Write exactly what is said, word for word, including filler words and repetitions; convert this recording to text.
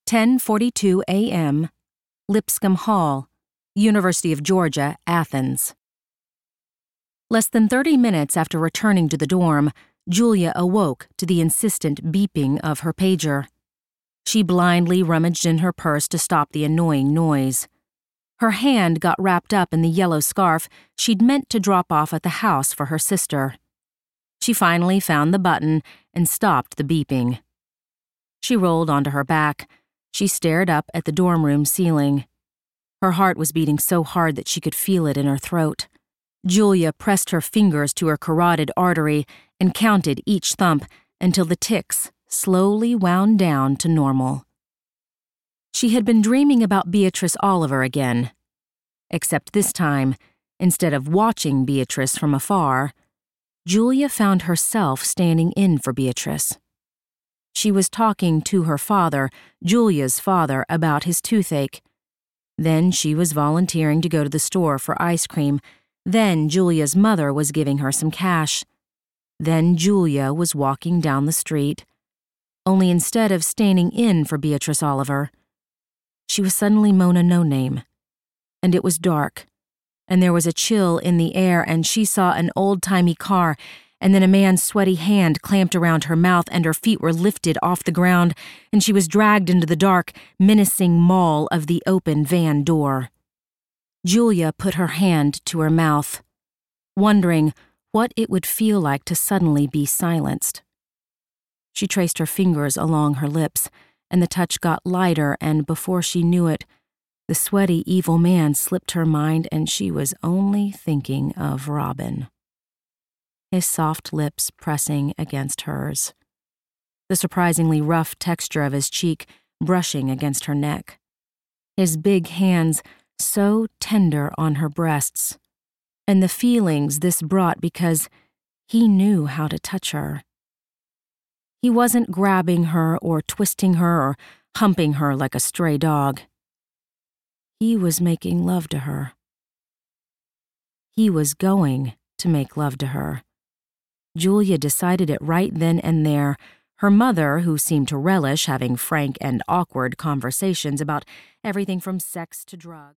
ten forty-two a m, Lipscomb Hall, University of Georgia, Athens. Less than thirty minutes after returning to the dorm, Julia awoke to the insistent beeping of her pager. She blindly rummaged in her purse to stop the annoying noise. Her hand got wrapped up in the yellow scarf she'd meant to drop off at the house for her sister. She finally found the button and stopped the beeping. She rolled onto her back. She stared up at the dorm room ceiling. Her heart was beating so hard that she could feel it in her throat. Julia pressed her fingers to her carotid artery and counted each thump until the ticks slowly wound down to normal. She had been dreaming about Beatrice Oliver again. Except this time, instead of watching Beatrice from afar, Julia found herself standing in for Beatrice. She was talking to her father, Julia's father, about his toothache. Then she was volunteering to go to the store for ice cream. Then Julia's mother was giving her some cash. Then Julia was walking down the street. Only instead of standing in for Beatrice Oliver, she was suddenly Mona No Name. And it was dark, and there was a chill in the air, and she saw an old-timey car, and then a man's sweaty hand clamped around her mouth, and her feet were lifted off the ground, and she was dragged into the dark, menacing maul of the open van door. Julia put her hand to her mouth, wondering what it would feel like to suddenly be silenced. She traced her fingers along her lips, and the touch got lighter, and before she knew it, the sweaty, evil man slipped her mind, and she was only thinking of Robin. His soft lips pressing against hers. The surprisingly rough texture of his cheek brushing against her neck. His big hands so tender on her breasts. And the feelings this brought because he knew how to touch her. He wasn't grabbing her or twisting her or humping her like a stray dog. He was making love to her. He was going to make love to her. Julia decided it right then and there. Her mother, who seemed to relish having frank and awkward conversations about everything from sex to drugs.